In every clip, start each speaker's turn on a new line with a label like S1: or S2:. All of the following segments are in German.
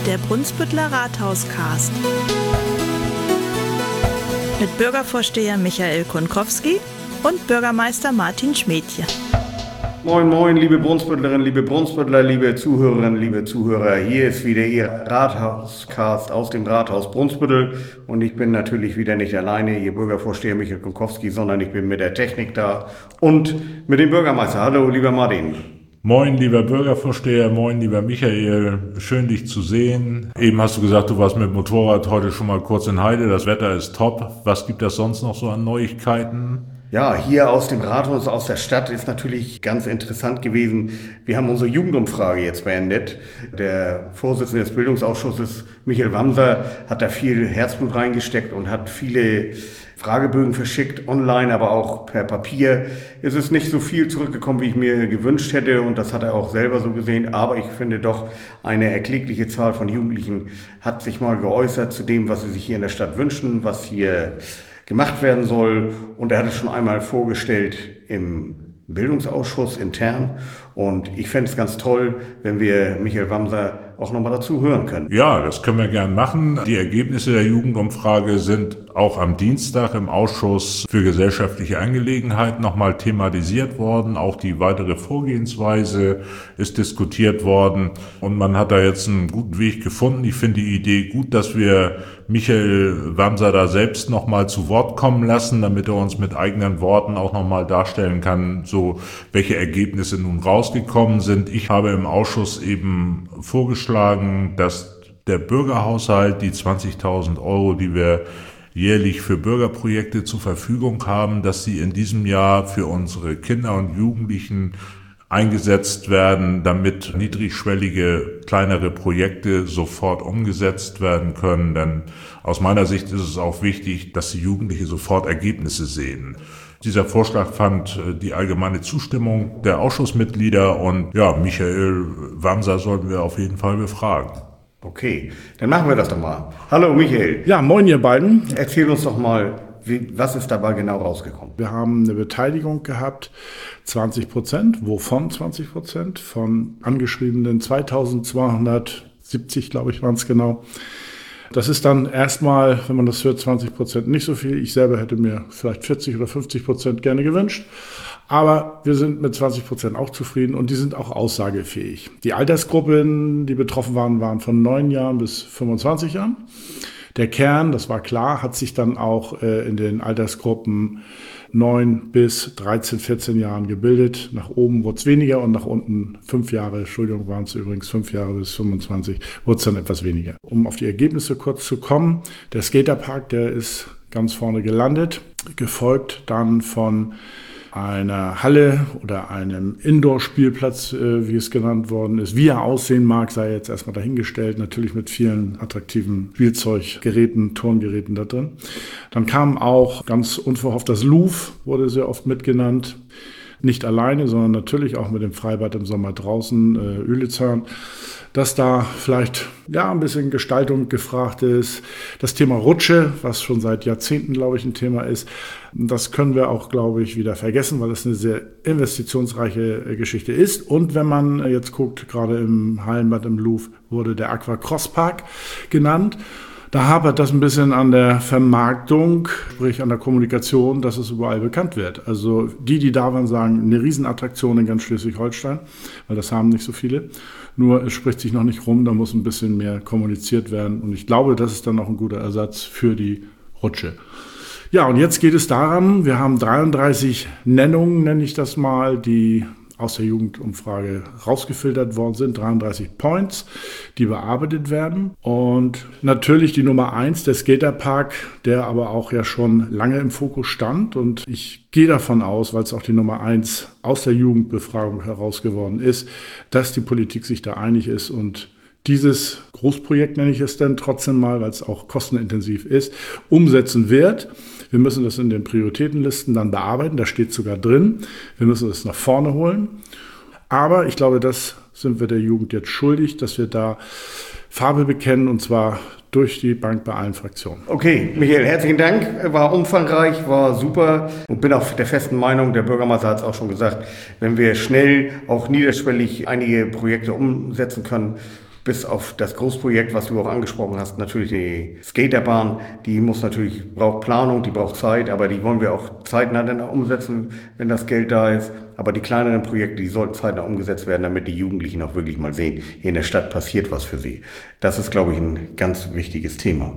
S1: Der Brunsbütteler Rathauscast. Mit Bürgervorsteher Michael Kunkowski und Bürgermeister Martin Schmädchen.
S2: Moin, moin, liebe Brunsbüttlerinnen, liebe Brunsbüttler, liebe Zuhörerinnen, liebe Zuhörer. Hier ist wieder Ihr Rathauscast aus dem Rathaus Brunsbüttel. Und ich bin natürlich wieder nicht alleine, Ihr Bürgervorsteher Michael Kunkowski, sondern ich bin mit der Technik da und mit dem Bürgermeister. Hallo, lieber Martin.
S3: Moin, lieber Bürgervorsteher, moin, lieber Michael, schön dich zu sehen. Eben hast du gesagt, du warst mit Motorrad heute schon mal kurz in Heide, das Wetter ist top. Was gibt es sonst noch so an Neuigkeiten?
S2: Ja, hier aus dem Rathaus, aus der Stadt ist natürlich ganz interessant gewesen. Wir haben unsere Jugendumfrage jetzt beendet. Der Vorsitzende des Bildungsausschusses, Michael Wamser, hat da viel Herzblut reingesteckt und hat viele Fragebögen verschickt, online, aber auch per Papier. Es ist nicht so viel zurückgekommen, wie ich mir gewünscht hätte, und das hat er auch selber so gesehen. Aber ich finde doch, eine erklägliche Zahl von Jugendlichen hat sich mal geäußert zu dem, was sie sich hier in der Stadt wünschen, was hier gemacht werden soll. Und er hat es schon einmal vorgestellt im Bildungsausschuss intern. Und ich fände es ganz toll, wenn wir Michael Wamser auch nochmal dazu hören können.
S3: Ja, das können wir gern machen. Die Ergebnisse der Jugendumfrage sind auch am Dienstag im Ausschuss für gesellschaftliche Angelegenheiten nochmal thematisiert worden. Auch die weitere Vorgehensweise ist diskutiert worden. Und man hat da jetzt einen guten Weg gefunden. Ich finde die Idee gut, dass wir Michael Wamser da selbst nochmal zu Wort kommen lassen, damit er uns mit eigenen Worten auch nochmal darstellen kann, so welche Ergebnisse nun rausgekommen sind. Ich habe im Ausschuss eben vorgeschlagen, dass der Bürgerhaushalt die 20.000 Euro, die wir jährlich für Bürgerprojekte zur Verfügung haben, dass sie in diesem Jahr für unsere Kinder und Jugendlichen eingesetzt werden, damit niedrigschwellige, kleinere Projekte sofort umgesetzt werden können. Denn aus meiner Sicht ist es auch wichtig, dass die Jugendlichen sofort Ergebnisse sehen. Dieser Vorschlag fand die allgemeine Zustimmung der Ausschussmitglieder, und ja, Michael Wamser sollten wir auf jeden Fall befragen.
S2: Okay, dann machen wir das doch mal. Hallo Michael.
S4: Ja, moin ihr beiden.
S2: Erzähl uns doch mal, was ist dabei genau rausgekommen?
S4: Wir haben eine Beteiligung gehabt, 20%. Wovon 20%? Von angeschriebenen 2270, glaube ich, waren es genau. Das ist dann erstmal, wenn man das hört, 20% nicht so viel. Ich selber hätte mir vielleicht 40 oder 50% gerne gewünscht. Aber wir sind mit 20% auch zufrieden, und die sind auch aussagefähig. Die Altersgruppen, die betroffen waren, waren von 9 Jahren bis 25 Jahren. Der Kern, das war klar, hat sich dann auch in den Altersgruppen 9 bis 13, 14 Jahren gebildet. Nach oben wurde es weniger und nach unten 5 Jahre, Entschuldigung, waren es übrigens 5 Jahre bis 25, wurde es dann etwas weniger. Um auf die Ergebnisse kurz zu kommen, der Skaterpark, der ist ganz vorne gelandet, gefolgt dann von einer Halle oder einem Indoor-Spielplatz, wie es genannt worden ist. Wie er aussehen mag, sei jetzt erstmal dahingestellt. Natürlich mit vielen attraktiven Spielzeuggeräten, Turngeräten da drin. Dann kam auch ganz unverhofft das Louvre, wurde sehr oft mitgenannt. Nicht alleine, sondern natürlich auch mit dem Freibad im Sommer draußen, Uelizhörn, dass da vielleicht ein bisschen Gestaltung gefragt ist. Das Thema Rutsche, was schon seit Jahrzehnten, glaube ich, ein Thema ist, das können wir auch, glaube ich, wieder vergessen, weil es eine sehr investitionsreiche Geschichte ist. Und wenn man jetzt guckt, gerade im Hallenbad im Louvre wurde der Aqua Cross Park genannt. Da hapert das ein bisschen an der Vermarktung, sprich an der Kommunikation, dass es überall bekannt wird. Also die da waren, sagen, eine Riesenattraktion in ganz Schleswig-Holstein, weil das haben nicht so viele. Nur es spricht sich noch nicht rum, da muss ein bisschen mehr kommuniziert werden. Und ich glaube, das ist dann auch ein guter Ersatz für die Rutsche. Ja, und jetzt geht es daran, wir haben 33 Nennungen, nenne ich das mal, die aus der Jugendumfrage rausgefiltert worden sind, 33 Points, die bearbeitet werden. Und natürlich die Nummer 1, der Skaterpark, der aber auch ja schon lange im Fokus stand. Und ich gehe davon aus, weil es auch die Nummer 1 aus der Jugendbefragung herausgeworden ist, dass die Politik sich da einig ist und dieses Großprojekt, nenne ich es dann trotzdem mal, weil es auch kostenintensiv ist, umsetzen wird. Wir müssen das in den Prioritätenlisten dann bearbeiten, da steht sogar drin. Wir müssen das nach vorne holen. Aber ich glaube, das sind wir der Jugend jetzt schuldig, dass wir da Farbe bekennen, und zwar durch die Bank bei allen Fraktionen.
S2: Okay, Michael, herzlichen Dank. War umfangreich, war super, und bin auch der festen Meinung, der Bürgermeister hat es auch schon gesagt, wenn wir schnell, auch niederschwellig einige Projekte umsetzen können, bis auf das Großprojekt, was du auch angesprochen hast, natürlich die Skaterbahn, die braucht Planung, die braucht Zeit, aber die wollen wir auch zeitnah dann umsetzen, wenn das Geld da ist. Aber die kleineren Projekte, die sollten zeitnah umgesetzt werden, damit die Jugendlichen auch wirklich mal sehen, hier in der Stadt passiert was für sie. Das ist, glaube ich, ein ganz wichtiges Thema.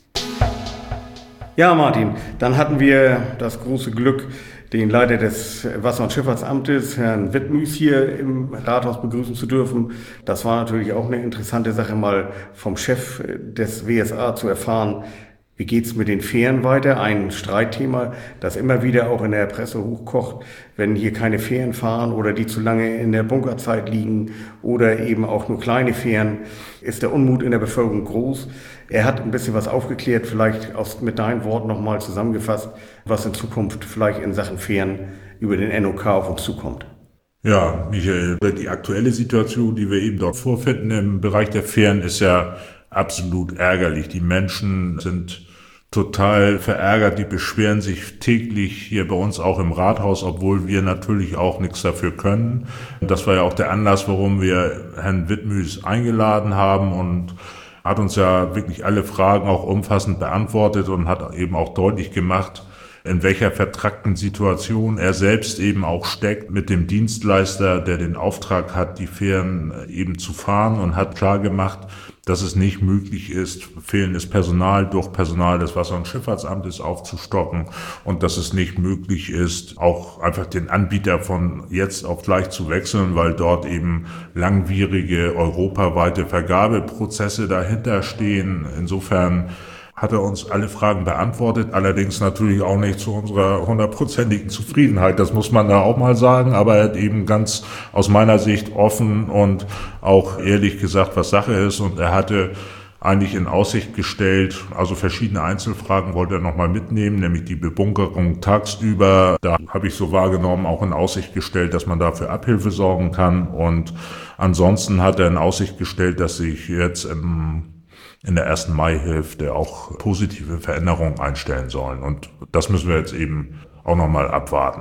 S2: Ja, Martin, dann hatten wir das große Glück, den Leiter des Wasser- und Schifffahrtsamtes, Herrn Wittmüß, hier im Rathaus begrüßen zu dürfen. Das war natürlich auch eine interessante Sache, mal vom Chef des WSA zu erfahren, wie geht's mit den Fähren weiter? Ein Streitthema, das immer wieder auch in der Presse hochkocht, wenn hier keine Fähren fahren oder die zu lange in der Bunkerzeit liegen oder eben auch nur kleine Fähren, ist der Unmut in der Bevölkerung groß. Er hat ein bisschen was aufgeklärt, vielleicht mit deinen Worten nochmal zusammengefasst, was in Zukunft vielleicht in Sachen Fähren über den NOK auf uns zukommt.
S3: Ja, Michael, die aktuelle Situation, die wir eben dort vorfinden im Bereich der Fähren, ist ja absolut ärgerlich. Die Menschen sind total verärgert, die beschweren sich täglich hier bei uns auch im Rathaus, obwohl wir natürlich auch nichts dafür können. Das war ja auch der Anlass, warum wir Herrn Wittmüß eingeladen haben und hat uns ja wirklich alle Fragen auch umfassend beantwortet und hat eben auch deutlich gemacht, in welcher vertrackten Situation er selbst eben auch steckt mit dem Dienstleister, der den Auftrag hat, die Fähren eben zu fahren, und hat klar gemacht, dass es nicht möglich ist, fehlendes Personal durch Personal des Wasser- und Schifffahrtsamtes aufzustocken und dass es nicht möglich ist, auch einfach den Anbieter von jetzt auf gleich zu wechseln, weil dort eben langwierige europaweite Vergabeprozesse dahinter stehen. Insofern hat er uns alle Fragen beantwortet, allerdings natürlich auch nicht zu unserer 100%igen Zufriedenheit, das muss man da auch mal sagen, aber er hat eben ganz aus meiner Sicht offen und auch ehrlich gesagt, was Sache ist, und er hatte eigentlich in Aussicht gestellt, also verschiedene Einzelfragen wollte er nochmal mitnehmen, nämlich die Bebunkerung tagsüber, da habe ich so wahrgenommen, auch in Aussicht gestellt, dass man dafür Abhilfe sorgen kann, und ansonsten hat er in Aussicht gestellt, dass sich jetzt in der ersten Maihälfte auch positive Veränderungen einstellen sollen. Und das müssen wir jetzt eben auch nochmal abwarten.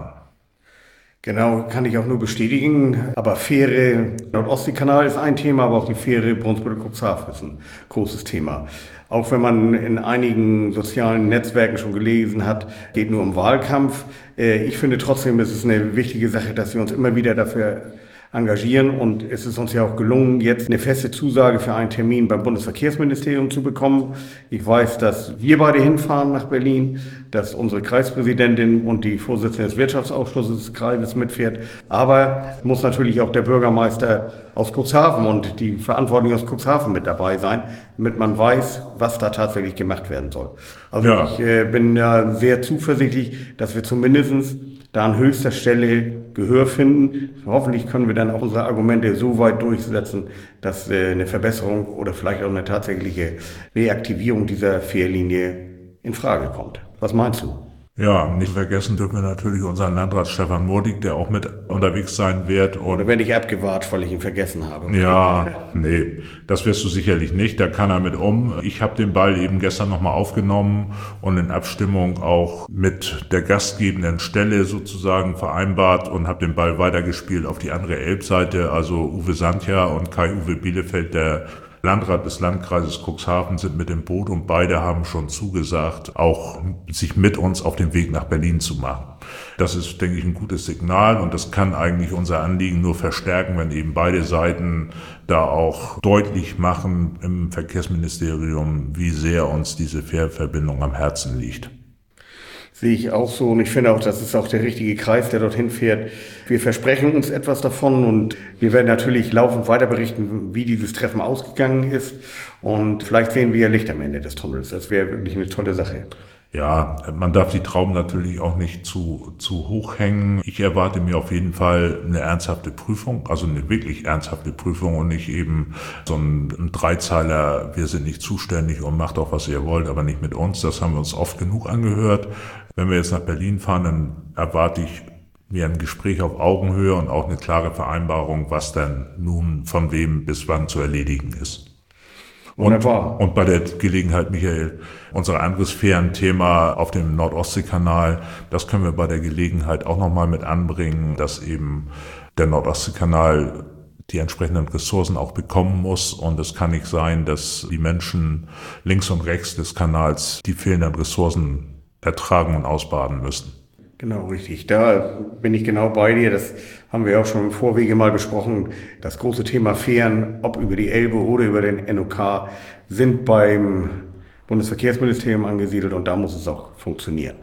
S2: Genau, kann ich auch nur bestätigen. Aber Fähre Nordostseekanal ist ein Thema, aber auch die Fähre Brunsbüttel-Cuxhaven ist ein großes Thema. Auch wenn man in einigen sozialen Netzwerken schon gelesen hat, geht nur um Wahlkampf. Ich finde trotzdem, es ist eine wichtige Sache, dass wir uns immer wieder dafür engagieren, und es ist uns ja auch gelungen, jetzt eine feste Zusage für einen Termin beim Bundesverkehrsministerium zu bekommen. Ich weiß, dass wir beide hinfahren nach Berlin, dass unsere Kreispräsidentin und die Vorsitzende des Wirtschaftsausschusses des Kreises mitfährt, aber muss natürlich auch der Bürgermeister aus Cuxhaven und die Verantwortlichen aus Cuxhaven mit dabei sein, damit man weiß, was da tatsächlich gemacht werden soll. Also ja. Ich bin da sehr zuversichtlich, dass wir zumindest da an höchster Stelle Gehör finden. Hoffentlich können wir dann auch unsere Argumente so weit durchsetzen, dass eine Verbesserung oder vielleicht auch eine tatsächliche Reaktivierung dieser Fährlinie in Frage kommt. Was meinst du?
S3: Ja, nicht vergessen dürfen wir natürlich unseren Landrat Stefan Murdig, der auch mit unterwegs sein wird.
S2: Oder werde ich abgewartet, weil ich ihn vergessen habe?
S3: Ja, nee, das wirst du sicherlich nicht, da kann er mit um. Ich habe den Ball eben gestern nochmal aufgenommen und in Abstimmung auch mit der gastgebenden Stelle sozusagen vereinbart und habe den Ball weitergespielt auf die andere Elbseite. Also Uwe Sandja und Kai-Uwe Bielefeld, der Landrat des Landkreises Cuxhaven, sind mit dem Boot, und beide haben schon zugesagt, auch sich mit uns auf den Weg nach Berlin zu machen. Das ist, denke ich, ein gutes Signal, und das kann eigentlich unser Anliegen nur verstärken, wenn eben beide Seiten da auch deutlich machen im Verkehrsministerium, wie sehr uns diese Fährverbindung am Herzen liegt.
S2: Sehe ich auch so, und ich finde auch, das ist auch der richtige Kreis, der dorthin fährt. Wir versprechen uns etwas davon, und wir werden natürlich laufend weiter berichten, wie dieses Treffen ausgegangen ist, und vielleicht sehen wir ja Licht am Ende des Tunnels. Das wäre wirklich eine tolle Sache.
S3: Ja, man darf die Trauben natürlich auch nicht zu hoch hängen. Ich erwarte mir auf jeden Fall eine ernsthafte Prüfung, also eine wirklich ernsthafte Prüfung, und nicht eben so ein Dreizeiler, wir sind nicht zuständig und macht auch, was ihr wollt, aber nicht mit uns. Das haben wir uns oft genug angehört. Wenn wir jetzt nach Berlin fahren, dann erwarte ich mir ein Gespräch auf Augenhöhe und auch eine klare Vereinbarung, was dann nun von wem bis wann zu erledigen ist. Und bei der Gelegenheit, Michael, unser anderes Fährenthema auf dem Nordostseekanal, das können wir bei der Gelegenheit auch nochmal mit anbringen, dass eben der Nordostseekanal die entsprechenden Ressourcen auch bekommen muss. Und es kann nicht sein, dass die Menschen links und rechts des Kanals die fehlenden Ressourcen ertragen und ausbaden müssen.
S2: Genau, richtig. Da bin ich genau bei dir. Das haben wir auch schon im Vorwege mal besprochen. Das große Thema Fähren, ob über die Elbe oder über den NOK, sind beim Bundesverkehrsministerium angesiedelt und da muss es auch funktionieren.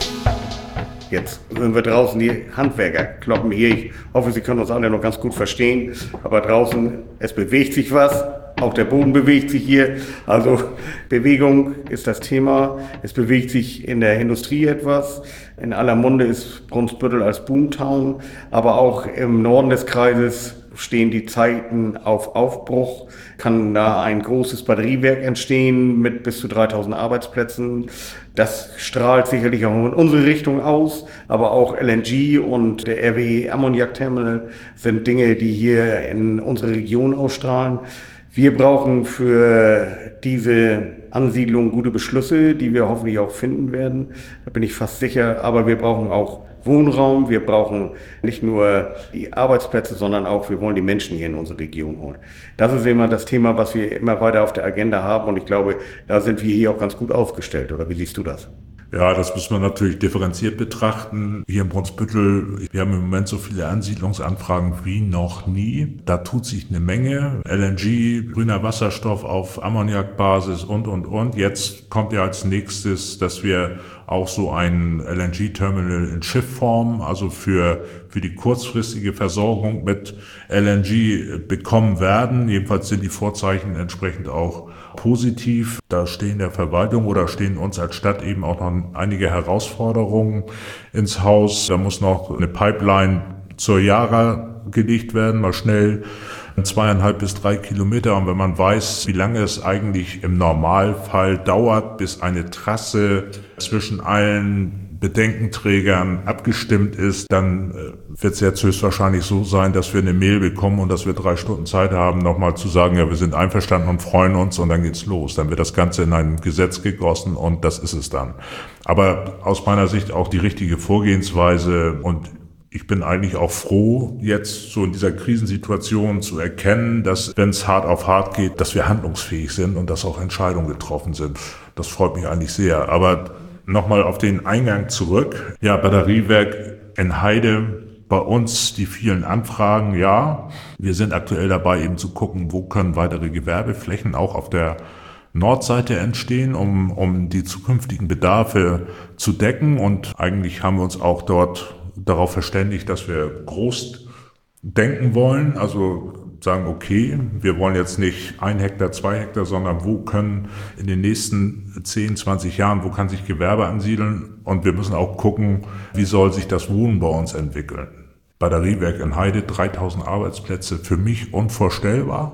S2: Jetzt hören wir draußen die Handwerker kloppen hier. Ich hoffe, Sie können uns alle noch ganz gut verstehen. Aber draußen, es bewegt sich was. Auch der Boden bewegt sich hier. Also Bewegung ist das Thema. Es bewegt sich in der Industrie etwas. In aller Munde ist Brunsbüttel als Boomtown. Aber auch im Norden des Kreises stehen die Zeiten auf Aufbruch. Kann da ein großes Batteriewerk entstehen mit bis zu 3000 Arbeitsplätzen. Das strahlt sicherlich auch in unsere Richtung aus, aber auch LNG und der RWE Ammoniak Terminal sind Dinge, die hier in unsere Region ausstrahlen. Wir brauchen für diese Ansiedlung gute Beschlüsse, die wir hoffentlich auch finden werden. Da bin ich fast sicher. Aber wir brauchen auch Wohnraum. Wir brauchen nicht nur die Arbeitsplätze, sondern auch, wir wollen die Menschen hier in unsere Region holen. Das ist immer das Thema, was wir immer weiter auf der Agenda haben. Und ich glaube, da sind wir hier auch ganz gut aufgestellt. Oder wie siehst du das?
S3: Ja, das müssen wir natürlich differenziert betrachten. Hier in Brunsbüttel, wir haben im Moment so viele Ansiedlungsanfragen wie noch nie. Da tut sich eine Menge. LNG, grüner Wasserstoff auf Ammoniakbasis und. Jetzt kommt ja als nächstes, dass wir auch so ein LNG-Terminal in Schiffform, also für die kurzfristige Versorgung mit LNG bekommen werden. Jedenfalls sind die Vorzeichen entsprechend auch positiv. Da stehen der Verwaltung oder stehen uns als Stadt eben auch noch einige Herausforderungen ins Haus. Da muss noch eine Pipeline zur Yara gelegt werden, mal schnell 2,5 bis 3 Kilometer. Und wenn man weiß, wie lange es eigentlich im Normalfall dauert, bis eine Trasse zwischen allen Bedenkenträgern abgestimmt ist, dann wird es jetzt höchstwahrscheinlich so sein, dass wir eine Mail bekommen und dass wir 3 Stunden Zeit haben, nochmal zu sagen, ja, wir sind einverstanden und freuen uns und dann geht's los. Dann wird das Ganze in ein Gesetz gegossen und das ist es dann. Aber aus meiner Sicht auch die richtige Vorgehensweise und ich bin eigentlich auch froh, jetzt so in dieser Krisensituation zu erkennen, dass, wenn es hart auf hart geht, dass wir handlungsfähig sind und dass auch Entscheidungen getroffen sind. Das freut mich eigentlich sehr. Aber nochmal auf den Eingang zurück. Ja, Batteriewerk in Heide, bei uns die vielen Anfragen, ja. Wir sind aktuell dabei, eben zu gucken, wo können weitere Gewerbeflächen auch auf der Nordseite entstehen, um die zukünftigen Bedarfe zu decken. Und eigentlich haben wir uns auch dort darauf verständigt, dass wir groß denken wollen, also sagen, okay, wir wollen jetzt nicht 1 Hektar, 2 Hektar, sondern wo können in den nächsten 10, 20 Jahren, wo kann sich Gewerbe ansiedeln und wir müssen auch gucken, wie soll sich das Wohnen bei uns entwickeln. Batteriewerk in Heide, 3000 Arbeitsplätze, für mich unvorstellbar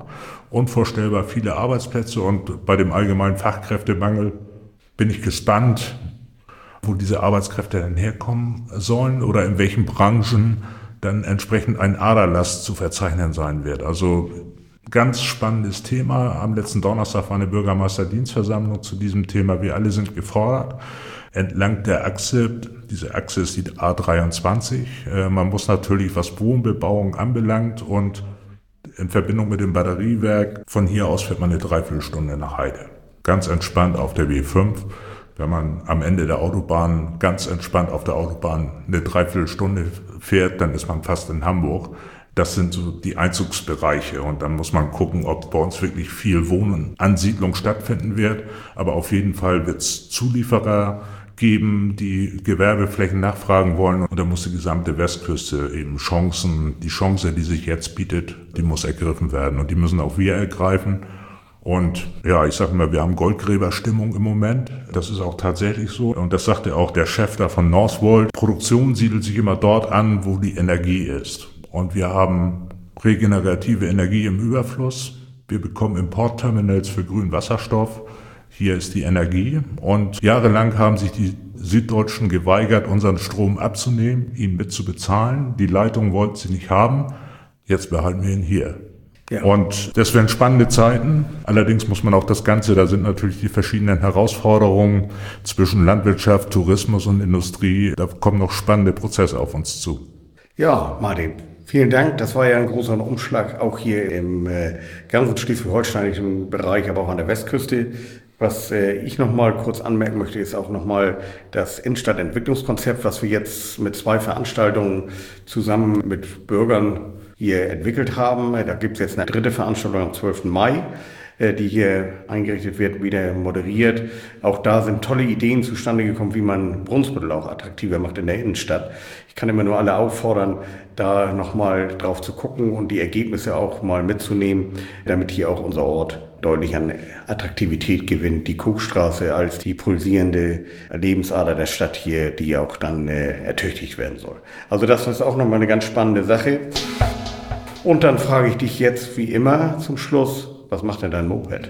S3: viele Arbeitsplätze und bei dem allgemeinen Fachkräftemangel bin ich gespannt, wo diese Arbeitskräfte denn herkommen sollen oder in welchen Branchen dann entsprechend ein Aderlass zu verzeichnen sein wird. Also ganz spannendes Thema. Am letzten Donnerstag war eine Bürgermeisterdienstversammlung zu diesem Thema. Wir alle sind gefordert. Entlang der Achse, diese Achse ist die A23. Man muss natürlich, was Wohnbebauung anbelangt und in Verbindung mit dem Batteriewerk, von hier aus fährt man eine Dreiviertelstunde nach Heide. Ganz entspannt auf der B5. Wenn man am Ende der Autobahn ganz entspannt auf der Autobahn eine Dreiviertelstunde fährt, dann ist man fast in Hamburg. Das sind so die Einzugsbereiche und dann muss man gucken, ob bei uns wirklich viel Wohnen, Ansiedlung stattfinden wird. Aber auf jeden Fall wird es Zulieferer geben, die Gewerbeflächen nachfragen wollen und da muss die gesamte Westküste eben die Chance, die sich jetzt bietet, die muss ergriffen werden und die müssen auch wir ergreifen. Und ja, ich sage immer, wir haben Goldgräberstimmung im Moment. Das ist auch tatsächlich so. Und das sagte auch der Chef da von Northvolt. Produktion siedelt sich immer dort an, wo die Energie ist. Und wir haben regenerative Energie im Überfluss. Wir bekommen Importterminals für grünen Wasserstoff. Hier ist die Energie. Und jahrelang haben sich die Süddeutschen geweigert, unseren Strom abzunehmen, ihn mitzubezahlen. Die Leitung wollten sie nicht haben. Jetzt behalten wir ihn hier. Ja. Und das wären spannende Zeiten. Allerdings muss man auch das Ganze, da sind natürlich die verschiedenen Herausforderungen zwischen Landwirtschaft, Tourismus und Industrie. Da kommen noch spannende Prozesse auf uns zu.
S2: Ja, Martin, Vielen Dank. Das war ja ein großer Umschlag, auch hier im ganzen schleswig-holsteinischen Bereich, aber auch an der Westküste. Was ich noch mal kurz anmerken möchte, ist auch noch mal das Innenstadtentwicklungskonzept, was wir jetzt mit 2 Veranstaltungen zusammen mit Bürgern hier entwickelt haben. Da gibt es jetzt eine 3. Veranstaltung am 12. Mai, die hier eingerichtet wird, wieder moderiert. Auch da sind tolle Ideen zustande gekommen, wie man Brunsbüttel auch attraktiver macht in der Innenstadt. Ich kann immer nur alle auffordern, da nochmal drauf zu gucken und die Ergebnisse auch mal mitzunehmen, damit hier auch unser Ort deutlich an Attraktivität gewinnt. Die Kuckstraße als die pulsierende Lebensader der Stadt hier, die auch dann ertüchtigt werden soll. Also das ist auch nochmal eine ganz spannende Sache. Und dann frage ich dich jetzt wie immer zum Schluss, was macht denn dein Moped?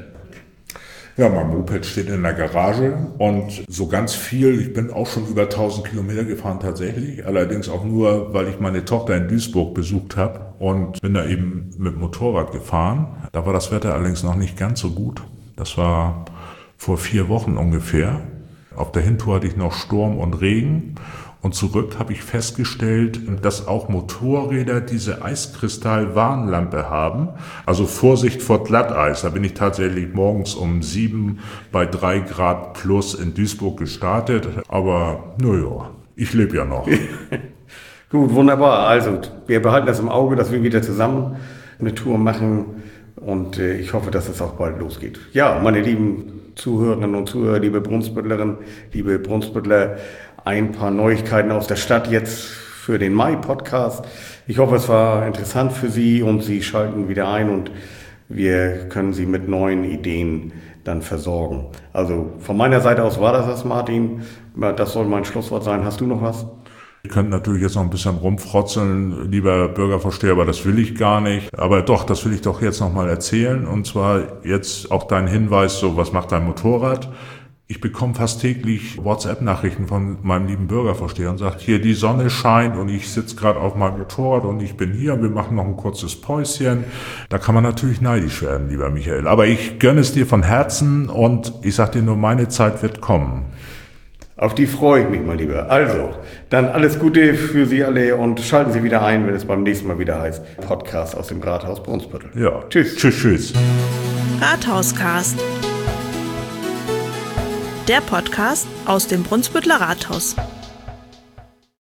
S3: Ja, mein Moped steht in der Garage und so ganz viel, ich bin auch schon über 1000 Kilometer gefahren tatsächlich, allerdings auch nur, weil ich meine Tochter in Duisburg besucht habe und bin da eben mit Motorrad gefahren. Da war das Wetter allerdings noch nicht ganz so gut. Das war vor 4 Wochen ungefähr. Auf der Hintour hatte ich noch Sturm und Regen. Und zurück habe ich festgestellt, dass auch Motorräder diese Eiskristall-Warnlampe haben. Also Vorsicht vor Glatteis. Da bin ich tatsächlich morgens um 7 bei 3 Grad plus in Duisburg gestartet. Aber naja, ich lebe ja noch.
S2: Gut, wunderbar. Also wir behalten das im Auge, dass wir wieder zusammen eine Tour machen. Und ich hoffe, dass es auch bald losgeht. Ja, meine lieben Zuhörerinnen und Zuhörer, liebe Brunsbüttlerinnen, liebe Brunsbüttler, ein paar Neuigkeiten aus der Stadt jetzt für den Mai-Podcast. Ich hoffe, es war interessant für Sie und Sie schalten wieder ein und wir können Sie mit neuen Ideen dann versorgen. Also von meiner Seite aus war das, Martin. Das soll mein Schlusswort sein. Hast du noch was?
S3: Ihr könnt natürlich jetzt noch ein bisschen rumfrotzeln, lieber Bürgervorsteher, aber das will ich gar nicht. Aber doch, das will ich doch jetzt noch mal erzählen. Und zwar jetzt auch dein Hinweis, so was macht dein Motorrad? Ich bekomme fast täglich WhatsApp-Nachrichten von meinem lieben Bürgervorsteher und sagt, hier die Sonne scheint und ich sitze gerade auf meinem Motorrad und ich bin hier und wir machen noch ein kurzes Päuschen. Da kann man natürlich neidisch werden, lieber Michael. Aber ich gönne es dir von Herzen und ich sag dir nur, meine Zeit wird kommen.
S2: Auf die freue ich mich, mein Lieber. Also, dann alles Gute für Sie alle und schalten Sie wieder ein, wenn es beim nächsten Mal wieder heißt Podcast aus dem Rathaus Brunsbüttel.
S3: Ja, tschüss.
S1: Rathauscast. Der Podcast aus dem Brunsbütteler Rathaus.